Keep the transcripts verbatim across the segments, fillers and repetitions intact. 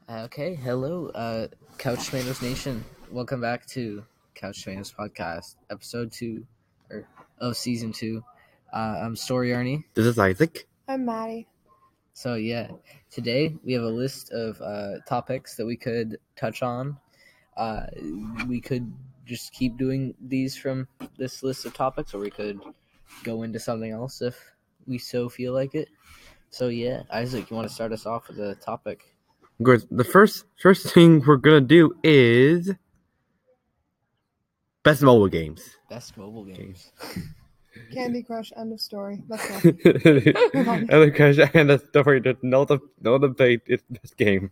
Okay, hello, uh, Couch Tomatoes Nation. Welcome back to Couch Tomatoes Podcast, episode two, or of season two. Uh, I'm Story Arnie. This is Isaac. I'm Maddie. So yeah, today we have a list of uh, topics that we could touch on. Uh, we could just keep doing these from this list of topics, or we could go into something else if we so feel like it. So yeah, Isaac, you want to start us off with a topic? Good. The first first thing we're gonna do is best mobile games. Best mobile games. Candy Crush, end of story. Let's go. and the question and the story that no the no debate is best game.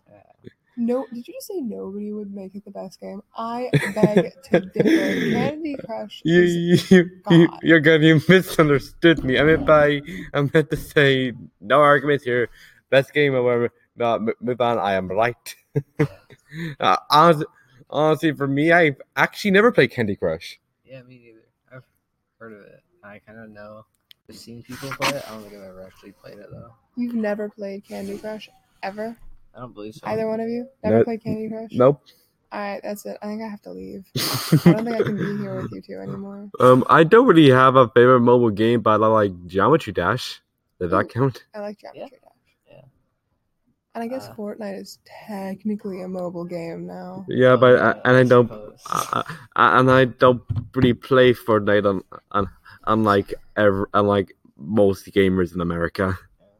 No, did you just say nobody would make it the best game? I beg to differ. Candy Crush You is you, you God. you're good. You misunderstood me. I meant by I meant to say no arguments here. Best game, however. No, m- move on. I am right. uh, honestly, honestly, for me, I've actually never played Candy Crush. Yeah, me neither. I've heard of it. I kind of know. I've seen people play it. I don't think I've ever actually played it though. You've never played Candy Crush ever? I don't believe so. Either one of you? Never No- played Candy Crush? Nope. Alright, that's it. I think I have to leave. I don't think I can be here with you two anymore. Um, I don't really have a favorite mobile game, but I like Geometry Dash. Does that count? I like Geometry Yeah. Dash. Yeah. And I guess Uh, Fortnite is technically a mobile game now. Yeah, Oh, but yeah, I, and I I don't, suppose. I, I, and I don't really play Fortnite on, on unlike ever, unlike most gamers in America.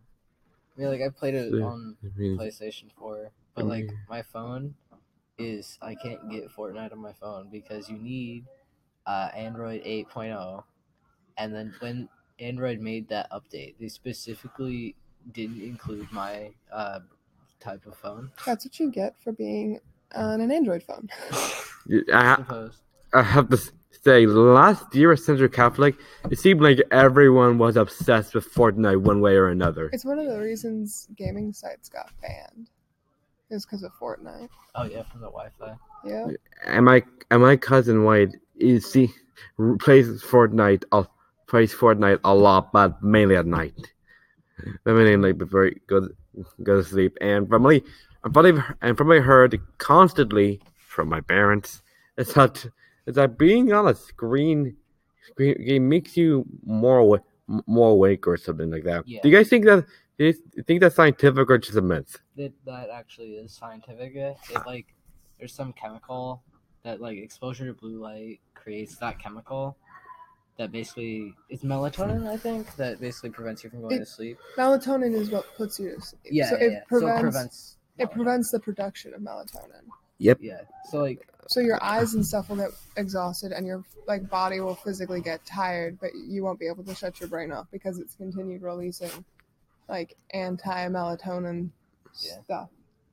I mean, like I played it Yeah. on I mean, PlayStation four, but like my phone is I can't get Fortnite on my phone because you need uh, Android eight point oh, and then when Android made that update, they specifically didn't include my uh, type of phone. That's what you get for being on an Android phone. I I, suppose. I have to say, last year at Central Catholic, it seemed like everyone was obsessed with Fortnite one way or another. It's one of the reasons gaming sites got banned. Is because of Fortnite. Oh yeah, from the Wi-Fi. Yeah. And my and my cousin White is see plays Fortnite uh, plays Fortnite a lot, but mainly at night. Mainly like before he goes go to sleep. And from my and from what I've- and from what I heard constantly from my parents, is that is that being on a screen screen game makes you more awa- more awake or something like that. Yeah. Do you guys think that do you think that's scientific or just a myth? That that actually is scientific. It like there's some chemical that like exposure to blue light creates that chemical that basically it's melatonin, I think, that basically prevents you from going It- to sleep. Melatonin is what puts you to sleep. Yeah, So yeah, it yeah. prevents so it prevents it melatonin. prevents the production of melatonin. Yep. Yeah. So like So your eyes and stuff will get exhausted and your like body will physically get tired, but you won't be able to shut your brain off because it's continued releasing like anti-melatonin Yeah. stuff.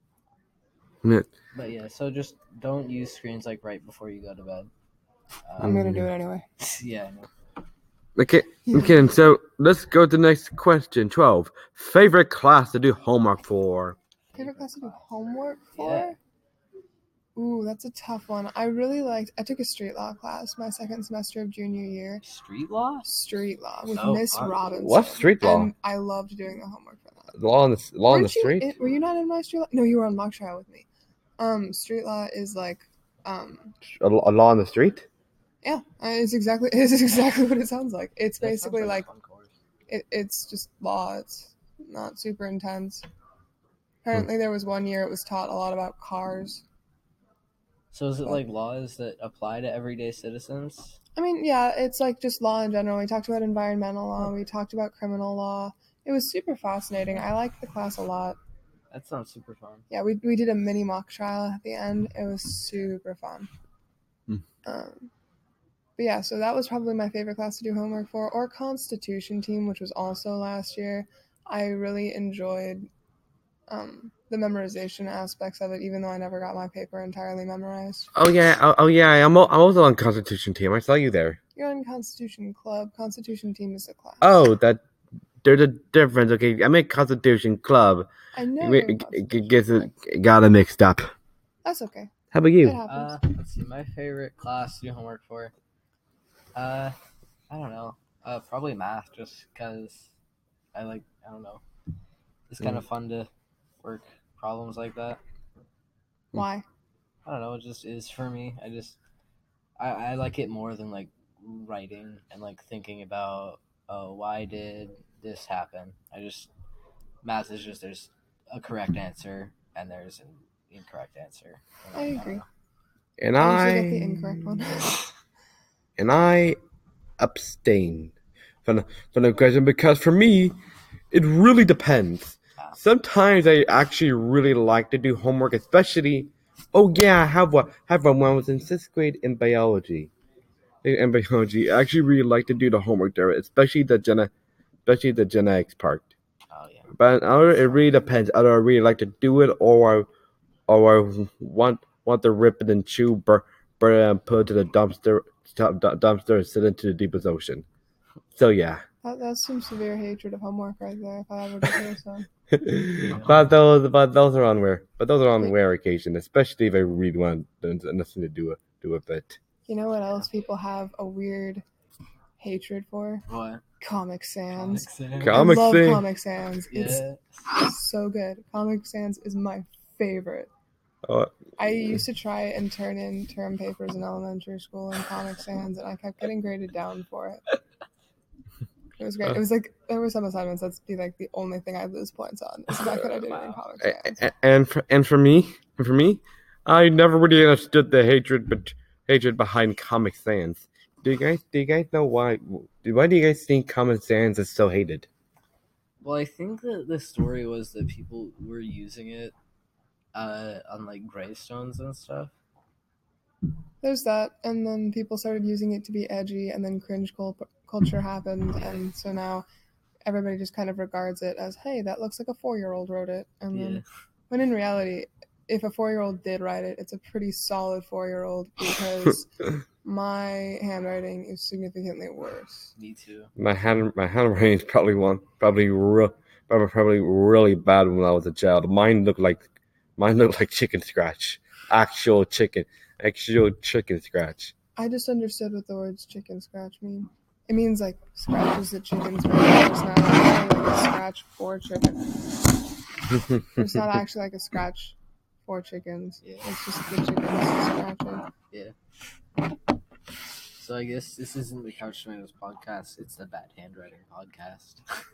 Yeah. but yeah, so just don't use screens like right before you go to bed. I'm gonna Mm. do it anyway. Yeah, I know. Okay, okay, so let's go to the next question. twelve. Favorite class to do homework for? Favorite class to do homework for? Yeah. Ooh, that's a tough one. I really liked. I took a street law class my second semester of junior year. Street law? Street law with Oh, Miss uh, Robinson. what's street law? And I loved doing the homework for that. Law on the law on the Weren't you street? in- were you not in my street law? No, you were on mock trial with me. Um, street law is like, um, A, a law on the street? yeah, uh, it's exactly it's exactly what it sounds like. It's That sounds basically a like fun course. it, it's just law. It's not super intense. Apparently, there was one year it was taught a lot about cars. So is it like laws that apply to everyday citizens? I mean, yeah, it's like just law in general. We talked about environmental law. We talked about criminal law. It was super fascinating. I liked the class a lot. That sounds super fun. Yeah, we we did a mini mock trial at the end. It was super fun. Hmm. Um, but yeah, so that was probably my favorite class to do homework for. Or Constitution team, which was also last year. I really enjoyed um, the memorization aspects of it, even though I never got my paper entirely memorized. Oh yeah, oh, oh yeah. I'm al- I'm also on Constitution team. I saw you there. You're in Constitution Club. Constitution team is a class. Oh, that there's a difference. Okay, I'm in Constitution Club. I know. It, you're in it, Constitution. it gets it got it mixed up. That's okay. How about It you? happens. Uh, let's see. My favorite class to do homework for. Uh, I don't know. Uh, probably math, just because I like. I don't know. It's kind of fun to work problems like that. Why? I don't know. It just is for me. I just I, I like it more than like writing and like thinking about oh why did this happen. I just math is just there's a correct answer and there's an incorrect answer. And, I like, agree. don't know. And I I usually get the incorrect one. and I abstain from the, from the question because for me, it really depends. Ah. Sometimes I actually really like to do homework, especially. Oh yeah, I have one. Have one when I was in sixth grade in biology. In biology, I actually really like to do the homework there, especially the gene, especially the genetics part. Oh yeah. But other, it really depends. Either I really like to do it, or I, or I want want to rip it and chew, burn, burn and put it to the dumpster, dumpster, and sit into the deepest ocean. So yeah. That, that's some severe hatred of homework right there. If I ever did hear some. but those, but those are on rare, but those are on Wait. rare occasion, especially if I really want nothing to do do with it. You know what else people have a weird hatred for? What? Comic Sans. Sans. Comic I love Sans. Comic Sans. It's Yeah. so good. Comic Sans is my favorite. Oh, I used to try and turn in term papers in elementary school in Comic Sans, and I kept getting graded down for it. It was great. It was like there were some assignments that'd be like the only thing I'd lose points on is the fact that I did it in Comic Sans. A- and for, and for me, and for me, I never really understood the hatred, but hatred behind Comic Sans. Do you guys, do you guys know why? Why do you guys think Comic Sans is so hated? Well, I think that the story was that people were using it uh, on like gravestones and stuff. There's that, and then people started using it to be edgy, and then cringe cul- culture happened, and so now everybody just kind of regards it as, hey, that looks like a four-year-old wrote it. And then, Yeah. when in reality, if a four-year-old did write it, it's a pretty solid four-year-old because my handwriting is significantly worse. Me too. My hand, my handwriting is probably one, probably real, probably, probably really bad when I was a child. Mine looked like, mine looked like chicken scratch, actual chicken, actual chicken scratch. I just understood what the words chicken scratch mean. It means like scratches that chickens make. It's not actually like a scratch for chicken. It's not actually like a scratch for chickens. Yeah. It's just the chickens scratching. Yeah. So I guess this isn't the Couch Tomatoes podcast. It's the Bad Handwriting podcast.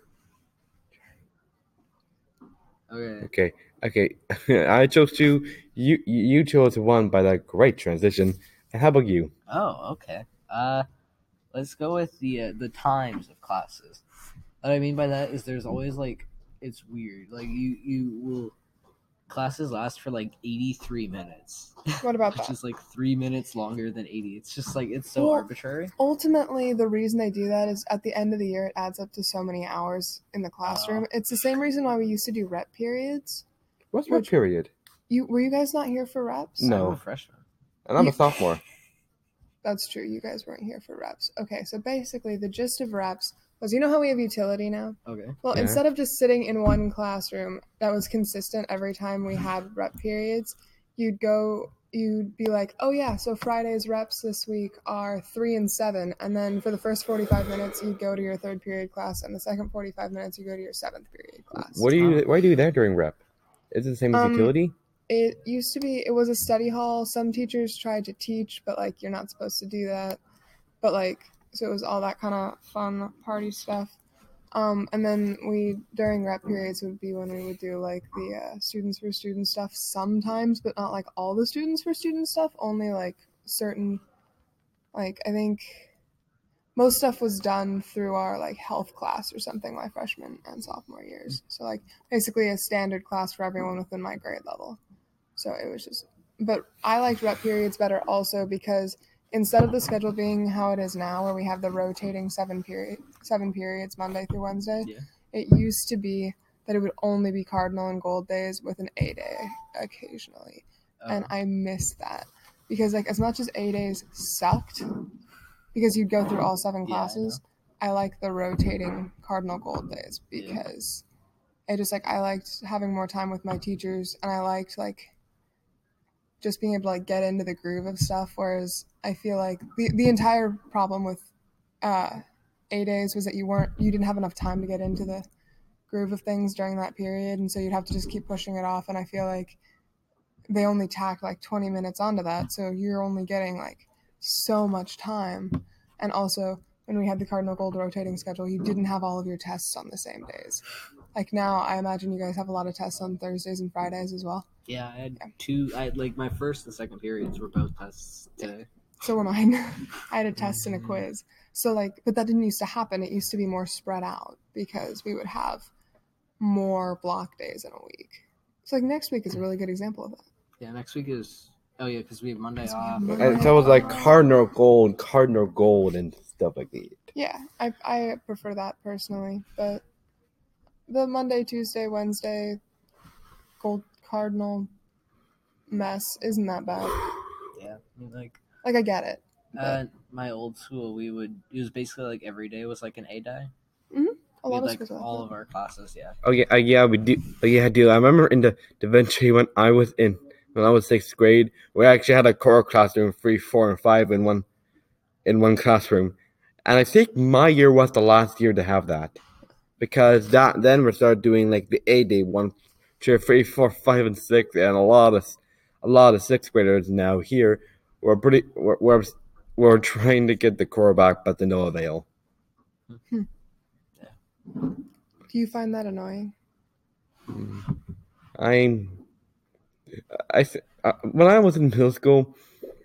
Okay. Okay, okay. I chose two. You you chose one by that great transition. And how about you? Oh, okay. Uh, let's go with the uh, the times of classes. What I mean by that is there's always like it's weird. Like you you will classes last for like eighty-three minutes. What about Which that? is like three minutes longer than eighty. It's just like it's so Well, arbitrary. Ultimately, the reason they do that is at the end of the year, it adds up to so many hours in the classroom. Oh. It's the same reason why we used to do rep periods. What's my Which- period? You were you guys not here for reps? No. I'm a freshman. And I'm You- a sophomore. That's true. You guys weren't here for reps. Okay, so basically, the gist of reps was, you know how we have utility now? Okay. Well, Yeah. instead of just sitting in one classroom that was consistent every time we had rep periods, you'd go, you'd be like, oh yeah, so Friday's reps this week are three and seven. And then for the first forty-five minutes, you'd go to your third period class. And the second forty-five minutes, you go to your seventh period class. What do you? Why do you do that during rep? Is it the same as Um, utility? It used to be, it was a study hall. Some teachers tried to teach, but like, you're not supposed to do that. But like, so it was all that kind of fun party stuff. Um, and then we, during rep periods, would be when we would do like the uh, students for student stuff sometimes, but not like all the students for student stuff, only like certain, like, I think most stuff was done through our like health class or something my freshman and sophomore years. So like basically a standard class for everyone within my grade level. So it was just, but I liked rep periods better also because instead of the schedule being how it is now, where we have the rotating seven period seven periods Monday through Wednesday, Yeah. it used to be that it would only be cardinal and gold days with an A day occasionally, Oh, and I miss that because like as much as A days sucked because you'd go through all seven Yeah, I classes, I, like the rotating cardinal gold days Yeah. because I just like I liked having more time with my teachers, and I liked like just being able to like get into the groove of stuff. Whereas I feel like the the entire problem with uh, A days was that you weren't you didn't have enough time to get into the groove of things during that period, and so you'd have to just keep pushing it off. And I feel like they only tack like twenty minutes onto that, so you're only getting like so much time. And also, when we had the Cardinal Gold rotating schedule, you didn't have all of your tests on the same days. Like now, I imagine you guys have a lot of tests on Thursdays and Fridays as well. Yeah, I had Yeah. two. I had, like my first and second periods were both tests today. So were mine. I had a test and a quiz. So like, but that didn't used to happen. It used to be more spread out because we would have more block days in a week. So like next week is a really good example of that. Yeah, next week is oh yeah, because we have Monday 'Cause we have off. Monday And so it was like Cardinal Gold, Cardinal Gold, and stuff like that. Yeah, I I prefer that personally, but the Monday, Tuesday, Wednesday, Gold Cardinal mess isn't that bad. Yeah, I mean, like Like I get it. uh, my old school, we would it was basically like every day was like an A day. A We lot had of like schools are like all that. of our classes. Yeah. Oh yeah, uh, yeah, we do. Oh, yeah, I do. I remember in the Da Vinci when I was in when I was sixth grade, we actually had a core classroom, three, four, and five in one in one classroom, and I think my year was the last year to have that, because that then we started doing like the A day one, two, three, four, five, and six, and a lot of a lot of sixth graders now here we're pretty we're we're, we're trying to get the core back, but to no avail. Do you find that annoying? I'm I th- uh, when I was in middle school,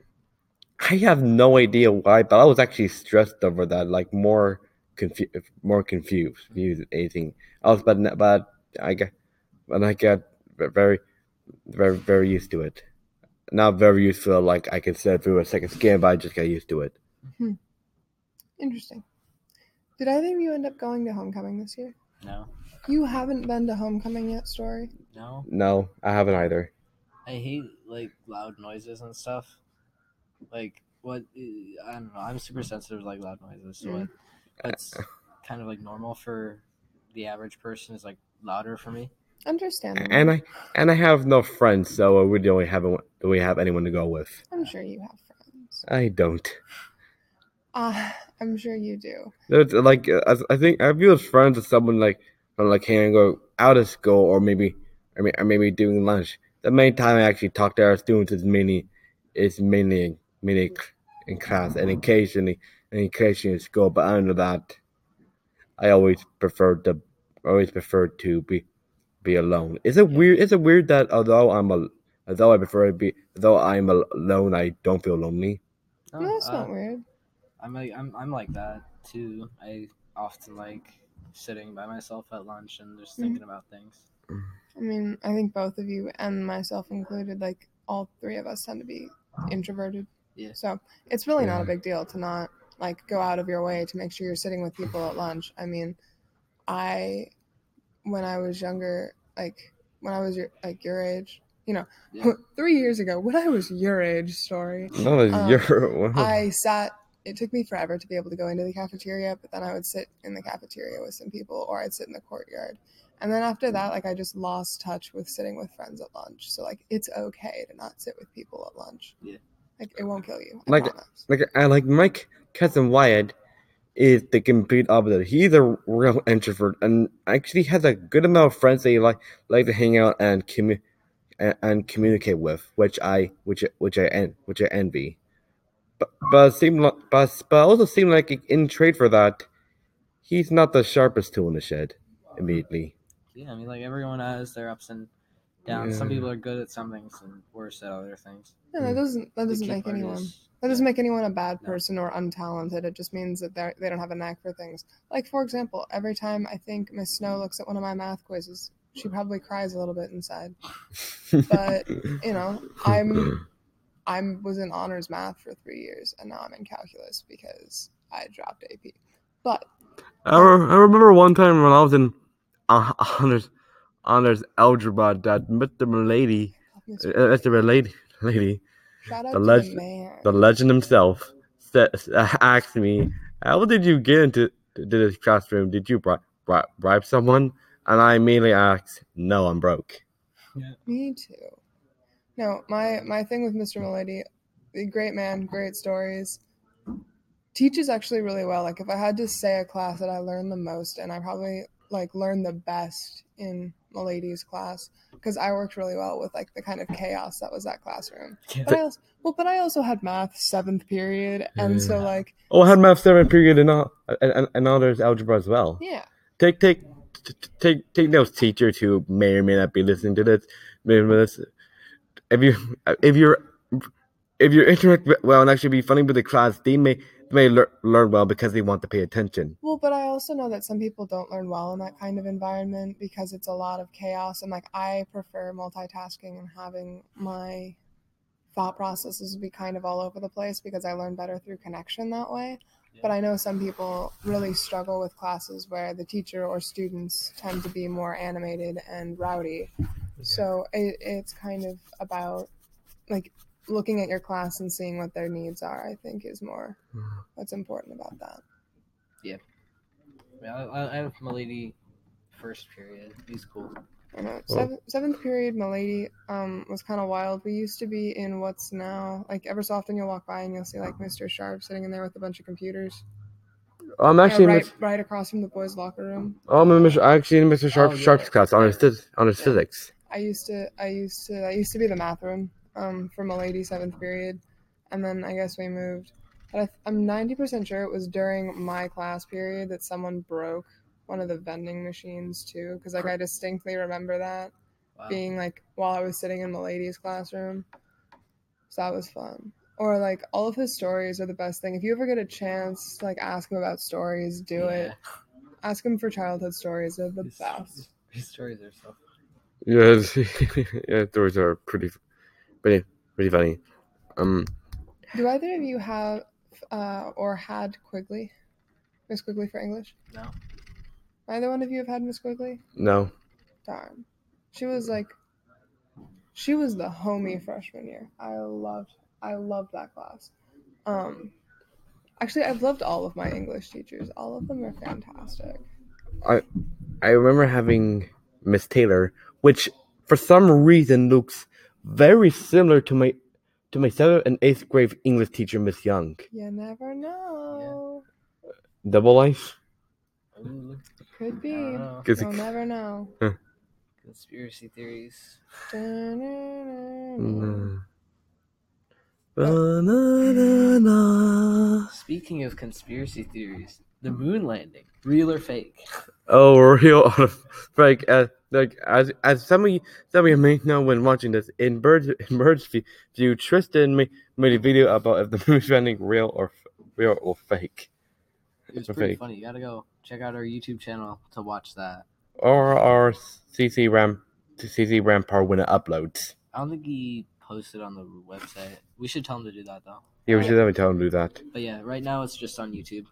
I have no idea why, but I was actually stressed over that, like more confused, more confused, confused than anything else. But but I get, and I get very, very, very used to it. Not very used to it, like I can sit through a second scan, but I just got used to it. Interesting. Did either of you end up going to homecoming this year? No. You haven't been to homecoming yet, Story? No. No, I haven't either. I hate like loud noises and stuff. Like what I don't know. I'm super sensitive to like loud noises. So Mm. what, what's kind of like normal for the average person is like louder for me. Understandable. And I and I have no friends, so we don't have do we have anyone to go with. I'm sure you have friends. I don't. Uh, I'm sure you do. It's like I, I think I view as friends as someone like from like hanging go out of school or maybe or, may, or maybe doing lunch. The main time I actually talk to our students is mainly is mainly mainly in class and occasionally and occasionally in school. But under that, I always prefer to always prefer to be be alone. Is it weird? Is it weird that although I'm a although I prefer to be although I'm alone, I don't feel lonely? No, No, that's uh, not weird. I'm like I'm I'm like that too. I often like sitting by myself at lunch and just Mhm. thinking about things. I mean, I think both of you and myself included, like all three of us tend to be introverted. Yeah. So it's really not a Yeah. big deal to not like go out of your way to make sure you're sitting with people at lunch. I mean, I when I was younger, like when I was your, like your age, you know, Yeah. three years ago when I was your age, Story, No, Um, you're. I sat. It took me forever to be able to go into the cafeteria, but then I would sit in the cafeteria with some people, or I'd sit in the courtyard. And then after that, like I just lost touch with sitting with friends at lunch. So like it's okay to not sit with people at lunch. Yeah. Like it won't kill you. I Like- promise. Like I like my cousin Wyatt is the complete opposite. He's a real introvert and actually has a good amount of friends that he like like to hang out and commu- and, and communicate with, which I which which I en- which I envy. But but it seemed like, but but also seemed like in trade for that, he's not the sharpest tool in the shed. Immediately. Yeah, I mean like everyone has their ups and downs. Some Yeah. people are good at some things and worse at other things. No, that doesn't that The doesn't key make part anyone is- that doesn't yeah. make anyone a bad No. person or untalented. It just means that they they don't have a knack for things. Like for example, every time I think Miss Snow looks at one of my math quizzes, she probably cries a little bit inside. But you know, I'm I was in honors math for three years, and now I'm in calculus because I dropped A P. But I, re- I remember one time when I was in uh, honors honors algebra that Mister Milady, Mister uh, Mister Milady, lady, shout out the to leg- the man. the legend himself, said, asked me, "How did you get into to this classroom? Did you bri- bri- bribe someone?" And I immediately asked, "No, I'm broke." Me too. No, my my thing with Mister Milady, a great man, great stories. Teaches actually really well. Like if I had to say a class that I learned the most and I probably like learned the best in Milady's class because I worked really well with like the kind of chaos that was that classroom. But I also, well, but I also had math seventh period, and so like Oh, I had math seventh period and all, and, and all there's algebra as well. yeah. Take take take take those teachers who may or may not be listening to this. If you if you're if you're interact well and actually be funny with the class, they may they may lear, learn well because they want to pay attention. Well, but I also know that some people don't learn well in that kind of environment because it's a lot of chaos, and like I prefer multitasking and having my thought processes be kind of all over the place because I learn better through connection that way. Yeah. But I know some people really struggle with classes where the teacher or students tend to be more animated and rowdy. Yeah. So it, it's kind of about like looking at your class and seeing what their needs are, I think, is more what's important about that. Yeah. Yeah, I, I have Milady first period. He's cool. I know. Seventh, seventh period, Milady um, was kind of wild. We used to be in what's now, like, ever so often you'll walk by and you'll see, like, Mister Sharp sitting in there with a bunch of computers. I'm actually yeah, right, Mister right across from the boys' locker room. Oh, I'm Mister actually in Mister Sharp, oh, yeah. Sharp's class on his on his yeah. physics. I used to, I used to, I used to be the math room um, for Milady seventh period, and then I guess we moved. But I, I'm ninety percent sure it was during my class period that someone broke one of the vending machines too, because like I distinctly remember that wow. being like while I was sitting in Milady's classroom. So that was fun. Or like all of his stories are the best thing. If you ever get a chance to like ask him about stories, do yeah. it. Ask him for childhood stories. They're the his, best. His stories are so funny. Yeah, yeah, stories are pretty, pretty, pretty funny. Um, do either of you have uh, or had Quigley? Miss Quigley for English? No. Either one of you have had Miss Quigley? No. Darn. She was like, she was the homie freshman year. I loved, I loved that class. Um, actually, I've loved all of my English teachers. All of them are fantastic. I, I remember having Miss Taylor, which for some reason looks very similar to my, to my seventh and eighth grade English teacher, Miss Young. You never know. Yeah. Double life. Ooh. Could be. You'll it, never know. Huh. Conspiracy theories. Mm. Speaking of conspiracy theories, the moon landing, real or fake? Oh, real or fake? Uh, like as as some of you some of you may know when watching this, in Bird's in Bird's view, Tristan made, made a video about if the moon's landing real or real or fake. It was pretty funny. You gotta go check out our YouTube channel to watch that. Or our C C Ram to C C Rampart when it uploads. I don't think he posted on the website. We should tell him to do that though. Yeah, we should definitely tell him to do that. But yeah, right now it's just on YouTube.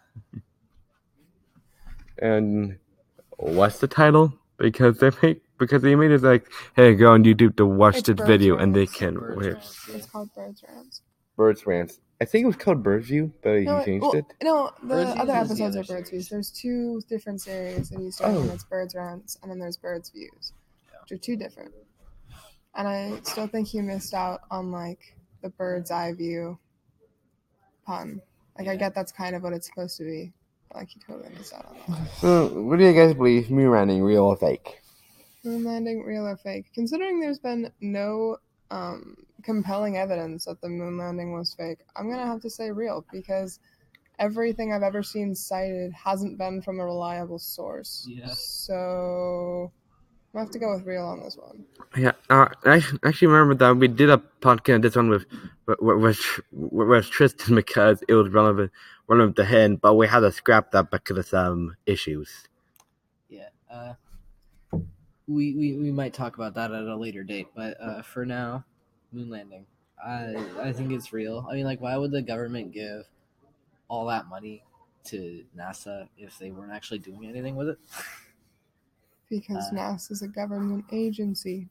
And what's the title? Because they make because they made it like, hey, go on YouTube to watch it's this Bird's video, Rants. and they can. Bird's Wait. Rants, yeah. It's called Bird's Rants. Bird's Rants. I think it was called Bird's View, but no, he changed well, it. No, the Bird's other Views is the episodes other are Bird's series. Views. There's two different series that he's doing, Oh. and it's Bird's Rants, and then there's Bird's Views, Yeah. which are two different. And I still think he missed out on like the bird's eye view pun. Like Yeah. I get that's kind of what it's supposed to be, but like he totally missed out on that. So, what do you guys believe? Moon landing, real or fake? Moon landing, real or fake? Considering there's been no um, compelling evidence that the moon landing was fake, I'm gonna have to say real because everything I've ever seen cited hasn't been from a reliable source. Yeah. So I have to go with real on this one. Yeah, uh, I actually remember that we did a podcast, this one with with, with, with Tristan because it was relevant, relevant to him, but we had to scrap that because of some issues. Yeah. Uh, we, we we might talk about that at a later date, but uh, for now, moon landing. I I think it's real. I mean, like, why would the government give all that money to NASA if they weren't actually doing anything with it? Because Uh, NASA is a government agency.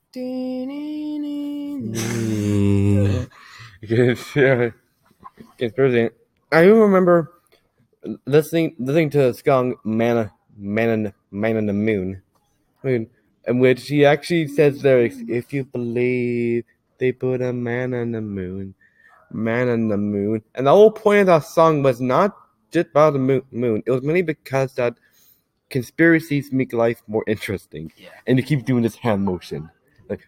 Yeah. Conspiracy. I remember listening listening to the song "Man, Man, in, Man in the Moon," I mean, in which he actually says lyrics. If you believe they put a man on the moon, man on the moon, and the whole point of that song was not just about the moon. moon. It was mainly because that conspiracies make life more interesting. Yeah. And you keep doing this hand motion. Like,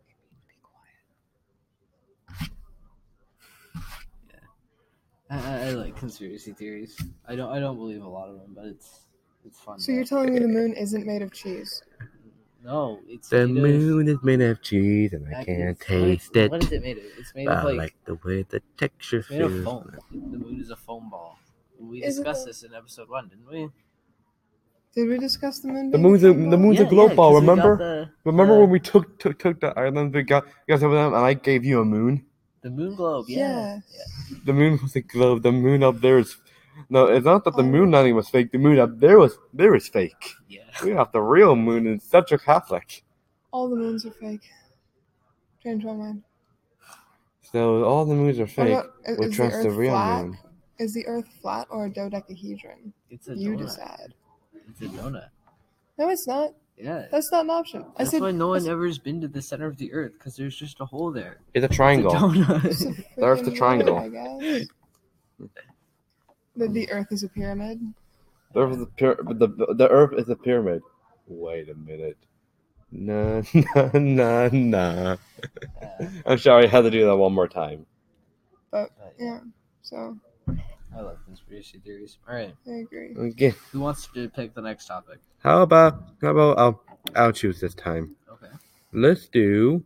I, I, I like conspiracy theories. I don't I don't believe a lot of them, but it's it's fun. So you're though. telling me the moon isn't made of cheese? No, it's the made moon is made of cheese and I of, can't it's- what is- taste it. What is it made of? It's made But of I like, like the way the texture it's made of feels. foam. The moon is a foam ball. We Is it discussed though? this in episode one, didn't we? Did we discuss the moon? The being moon's a, foam the ball? moon's Yeah, a globe yeah, ball, 'cause we got remember? the- Remember the- when we took took took the island, we got you guys over them, and I gave you a moon. The moon globe? Yeah. Yes. The moon was a globe. The moon up there is no. It's not that the Oh. moon landing was fake. The moon up there was there is fake. Yeah. We got the real moon, and such a Catholic. All the moons are fake. Change my mind. So all the moons are What fake. about- is, We is trust the the Earth real flat? moon. Is the Earth flat or a dodecahedron? It's a You donut. decide. It's a donut. No, it's not. Yeah. That's not an option. I That's said why no I one said- ever has been to the center of the earth, because there's just a hole there. It's a It's a triangle. It's a donut. There's the freaking triangle. moon, I guess. The, the Earth is a pyramid. The Earth is a pyra- the the Earth is a pyramid. Wait a minute. Nah, nah, nah, nah. Yeah. I'm sorry, I had to do that one more time. But But, yeah, so I love conspiracy theories. All right. I agree. Okay. Who wants to pick the next topic? How about how about I'll I'll choose this time. Okay. Let's do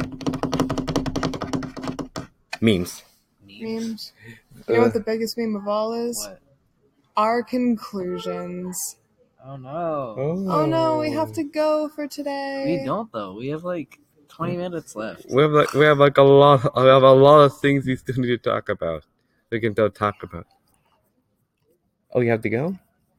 memes. Memes. You know Uh, what the biggest meme of all is? What? Our conclusions. Oh no. Oh no, we have to go for today. We don't though. We have like twenty minutes left. We have like we have like a lot. We have a lot of things we still need to talk about. We can still talk about. Oh, you have to go.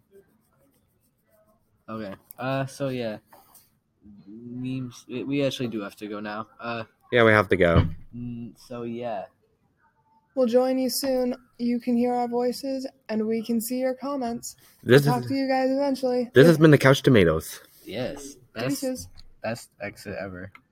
Okay. Uh. So yeah. Memes. We we actually do have to go now. Uh. Yeah, we have to go. mm, So yeah. We'll join you soon. You can hear our voices and we can see your comments. This Talk is to you guys eventually. this has been the Couch Tomatoes. Yes. Best Deuces. best exit ever.